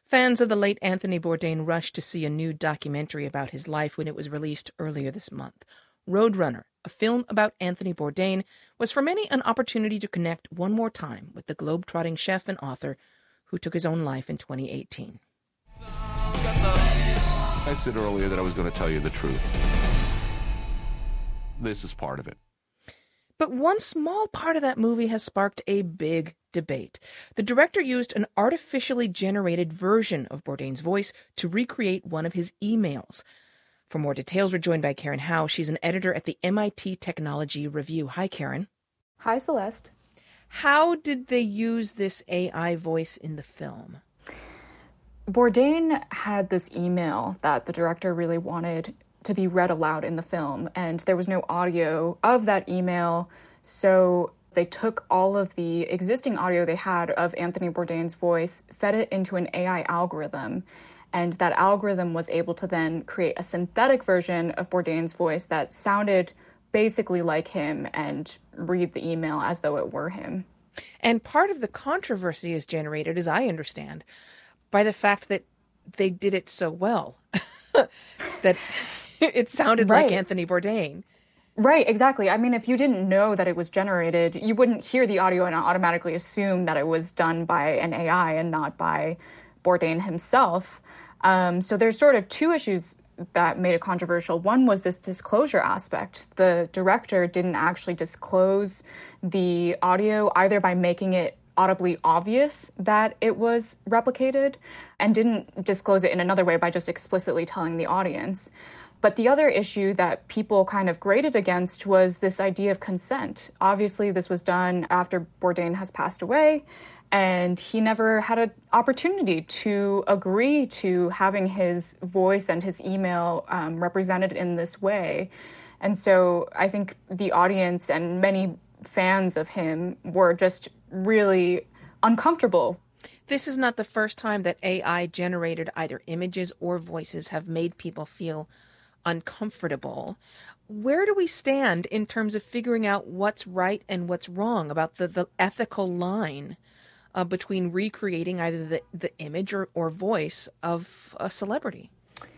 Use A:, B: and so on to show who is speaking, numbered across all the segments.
A: Fans of the late Anthony Bourdain rushed to see a new documentary about his life when it was released earlier this month. Roadrunner, a film about Anthony Bourdain, was for many an opportunity to connect one more time with the globe-trotting chef and author who took his own life in 2018.
B: I said earlier that I was going to tell you the truth. This is part of it.
A: But one small part of that movie has sparked a big debate. The director used an artificially generated version of Bourdain's voice to recreate one of his emails. For more details, we're joined by Karen Howe. She's an editor at the MIT Technology Review. Hi, Karen.
C: Hi, Celeste.
A: How did they use this AI voice in the film?
C: Bourdain had this email that the director really wanted to be read aloud in the film, and there was no audio of that email, so they took all of the existing audio they had of Anthony Bourdain's voice, fed it into an AI algorithm, and that algorithm was able to then create a synthetic version of Bourdain's voice that sounded basically like him and read the email as though it were him.
A: And part of the controversy is generated, as I understand, by the fact that they did it so well that it sounded like Anthony Bourdain.
C: Right, exactly. I mean, if you didn't know that it was generated, you wouldn't hear the audio and automatically assume that it was done by an AI and not by Bourdain himself. So there's sort of two issues that made it controversial. One was this disclosure aspect. The director didn't actually disclose the audio either by making it audibly obvious that it was replicated and didn't disclose it in another way by just explicitly telling the audience. But the other issue that people kind of graded against was this idea of consent. Obviously, this was done after Bourdain has passed away, and he never had an opportunity to agree to having his voice and his email represented in this way. And so I think the audience and many fans of him were just really uncomfortable.
A: This is not the first time that AI-generated either images or voices have made people feel uncomfortable. Where do we stand in terms of figuring out what's right and what's wrong about the ethical line between recreating either the image or voice of a celebrity?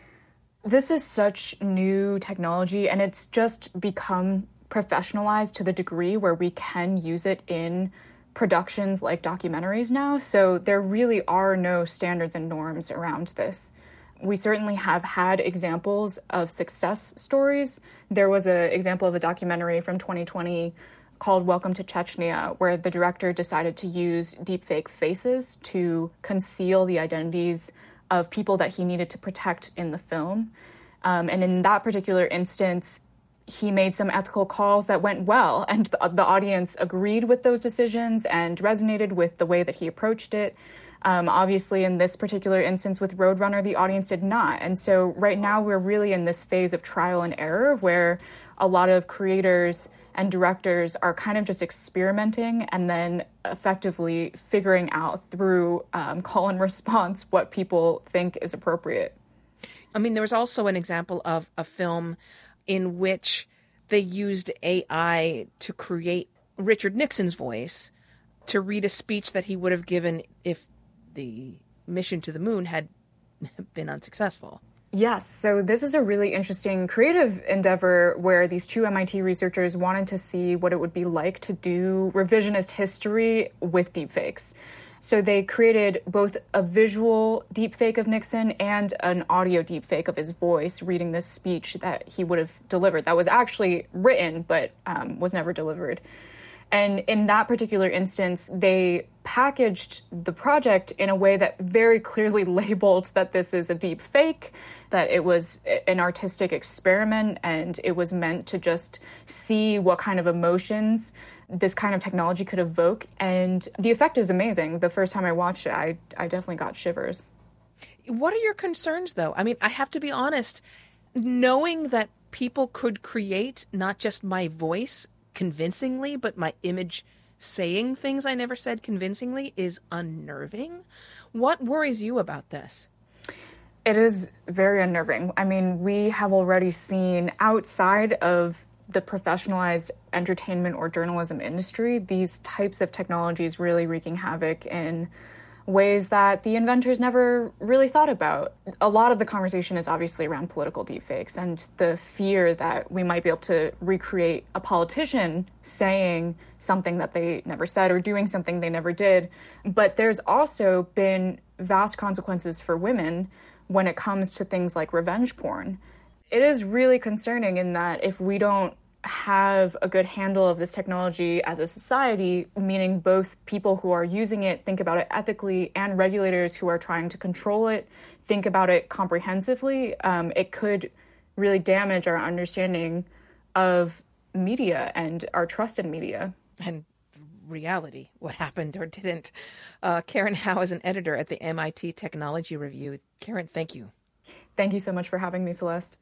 C: This is such new technology, and it's just become professionalized to the degree where we can use it in productions like documentaries now. So there really are no standards and norms around this. We certainly have had examples of success stories. There was an example of a documentary from 2020 called Welcome to Chechnya, where the director decided to use deepfake faces to conceal the identities of people that he needed to protect in the film. And in that particular instance, he made some ethical calls that went well, and the audience agreed with those decisions and resonated with the way that he approached it. Obviously, in this particular instance with Roadrunner, the audience did not. And so right now we're really in this phase of trial and error where a lot of creators and directors are kind of just experimenting and then effectively figuring out through call and response what people think is appropriate.
A: I mean, there was also an example of a film in which they used AI to create Richard Nixon's voice to read a speech that he would have given if the mission to the moon had been unsuccessful.
C: Yes, so this is a really interesting creative endeavor where these two MIT researchers wanted to see what it would be like to do revisionist history with deepfakes. So they created both a visual deepfake of Nixon and an audio deepfake of his voice reading this speech that he would have delivered. That was actually written, but was never delivered. And in that particular instance, they packaged the project in a way that very clearly labeled that this is a deep fake, that it was an artistic experiment, and it was meant to just see what kind of emotions this kind of technology could evoke. And the effect is amazing. The first time I watched it, I definitely got shivers.
A: What are your concerns, though? I mean, I have to be honest, knowing that people could create not just my voice convincingly, but my image saying things I never said convincingly is unnerving. What worries you about this?
C: It is very unnerving. I mean, we have already seen outside of the professionalized entertainment or journalism industry, these types of technologies really wreaking havoc in ways that the inventors never really thought about. A lot of the conversation is obviously around political deepfakes and the fear that we might be able to recreate a politician saying something that they never said or doing something they never did. But there's also been vast consequences for women when it comes to things like revenge porn. It is really concerning in that if we don't have a good handle of this technology as a society, meaning both people who are using it think about it ethically and regulators who are trying to control it think about it comprehensively, it could really damage our understanding of media and our trust in media.
A: And reality, what happened or didn't. Karen Hao is an editor at the MIT Technology Review. Karen, thank you.
C: Thank you so much for having me, Celeste.